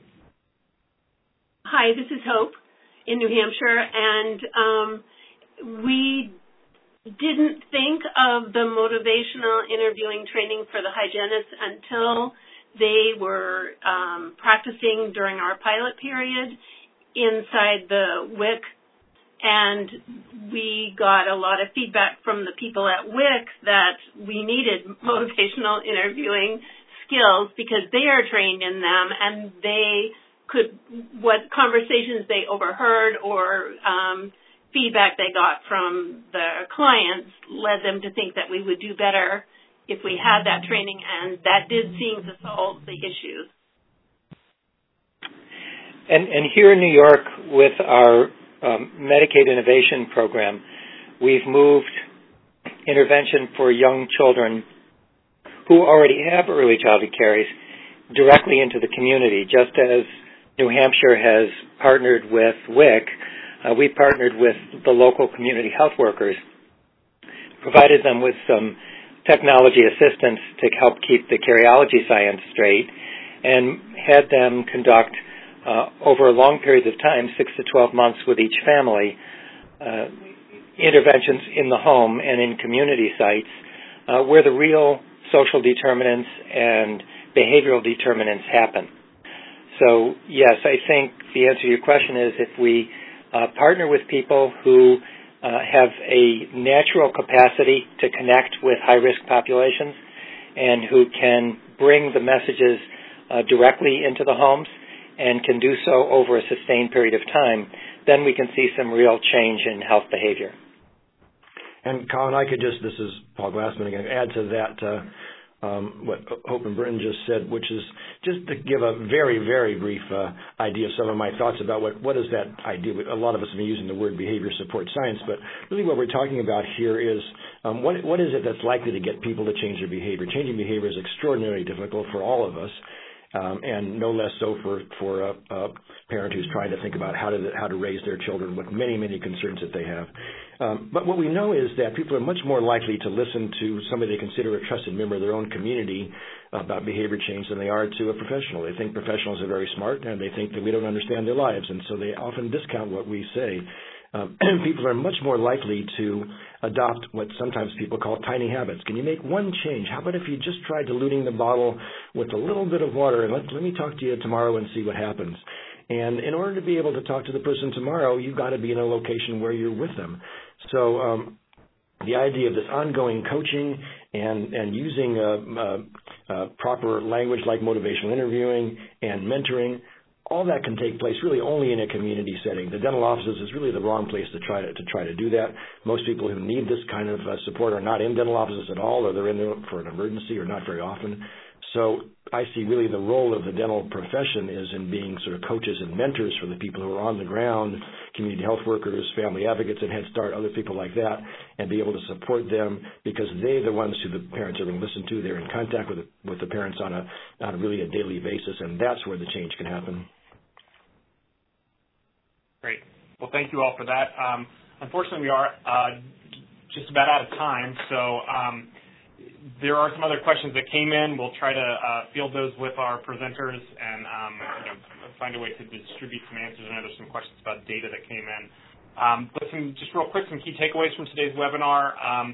Hi, this is Hope in New Hampshire, and um, we didn't think of the motivational interviewing training for the hygienists until they were um, practicing during our pilot period inside the W I C. And we got a lot of feedback from the people at W I C that we needed motivational interviewing skills because they are trained in them, and they could, what conversations they overheard or um, feedback they got from the clients led them to think that we would do better if we had that training, and that did seem to solve the issues. And, and here in New York with our Um, Medicaid Innovation Program, we've moved intervention for young children who already have early childhood caries directly into the community. Just as New Hampshire has partnered with W I C, uh, we partnered with the local community health workers, provided them with some technology assistance to help keep the cariology science straight, and had them conduct Uh, over long periods of time, six to twelve months with each family, uh, interventions in the home and in community sites uh, where the real social determinants and behavioral determinants happen. So, yes, I think the answer to your question is if we uh, partner with people who uh, have a natural capacity to connect with high-risk populations and who can bring the messages uh, directly into the homes, and can do so over a sustained period of time, then we can see some real change in health behavior. And Colin, I could just, this is Paul Glassman again, add to that uh, um, what Hope and Britton just said, which is just to give a very, very brief uh, idea of some of my thoughts about what, what is that idea. A lot of us have been using the word behavior support science, but really what we're talking about here is um, what, what is it that's likely to get people to change their behavior? Changing behavior is extraordinarily difficult for all of us. um, and no less so for, for a, a parent who's trying to think about how to, how to raise their children with many, many concerns that they have. Um, but what we know is that people are much more likely to listen to somebody they consider a trusted member of their own community about behavior change than they are to a professional. They think professionals are very smart, and they think that we don't understand their lives, and so they often discount what we say. Um, people are much more likely to adopt what sometimes people call tiny habits. Can you make one change? How about if you just tried diluting the bottle with a little bit of water, and let, let me talk to you tomorrow and see what happens. And in order to be able to talk to the person tomorrow, you've got to be in a location where you're with them. So um, the idea of this ongoing coaching and, and using uh, uh, uh, proper language like motivational interviewing and mentoring, all that can take place really only in a community setting. The dental offices is really the wrong place to try to, to try to do that. Most people who need this kind of uh, support are not in dental offices at all, or they're in there for an emergency, or not very often. So I see really the role of the dental profession is in being sort of coaches and mentors for the people who are on the ground, community health workers, family advocates at Head Start, other people like that, and be able to support them because they're the ones who the parents are going to listen to. They're in contact with the, with the parents on a on a really a daily basis, and that's where the change can happen. Great. Well, thank you all for that. Um, unfortunately, we are uh, just about out of time, so um, there are some other questions that came in. We'll try to uh, field those with our presenters and um, you know, find a way to distribute some answers. I know there's some questions about data that came in. Um, but some, just real quick, some key takeaways from today's webinar. Um,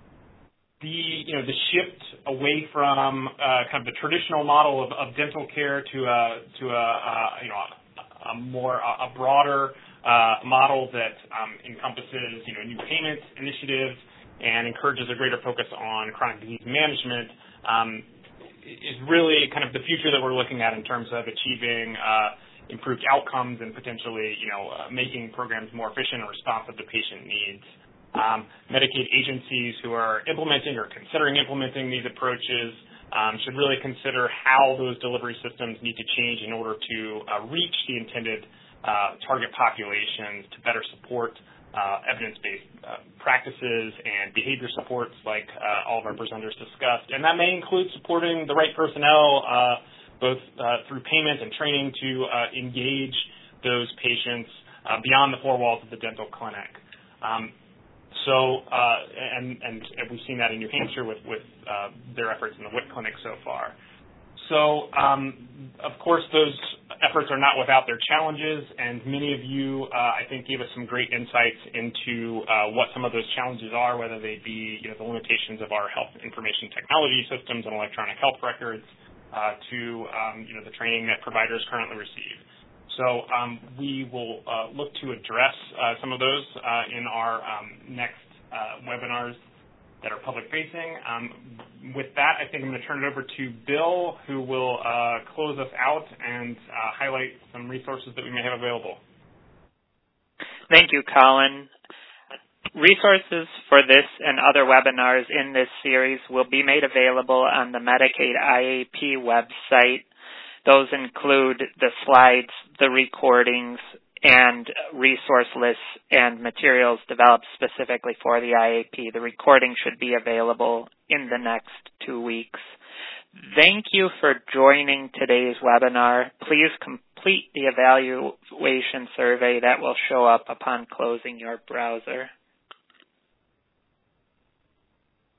the you know the shift away from uh, kind of the traditional model of, of dental care to a to a uh, you know a, a more a, a broader uh, model that um, encompasses you know new payment initiatives and encourages a greater focus on chronic disease management um, is really kind of the future that we're looking at in terms of achieving uh, improved outcomes and potentially, you know, uh, making programs more efficient and responsive to patient needs. Um, Medicaid agencies who are implementing or considering implementing these approaches um, should really consider how those delivery systems need to change in order to uh, reach the intended uh, target populations to better support Uh, evidence-based uh, practices and behavior supports like uh, all of our presenters discussed. And that may include supporting the right personnel, uh, both uh, through payment and training to uh, engage those patients uh, beyond the four walls of the dental clinic. Um, so, uh, and, and we've seen that in New Hampshire with, with uh, their efforts in the W I C clinic so far. So, um, of course, those efforts are not without their challenges, and many of you, uh, I think, gave us some great insights into uh, what some of those challenges are, whether they be, you know, the limitations of our health information technology systems and electronic health records, uh, to, um, you know, the training that providers currently receive. So um, we will uh, look to address uh, some of those uh, in our um, next uh, webinars that are public-facing. Um, with that, I think I'm going to turn it over to Bill, who will uh, close us out and uh, highlight some resources that we may have available. Thank you, Colin. Resources for this and other webinars in this series will be made available on the Medicaid I A P website. Those include the slides, the recordings, and resource lists and materials developed specifically for the I A P. The recording should be available in the next two weeks. Thank you for joining today's webinar. Please complete the evaluation survey that will show up upon closing your browser.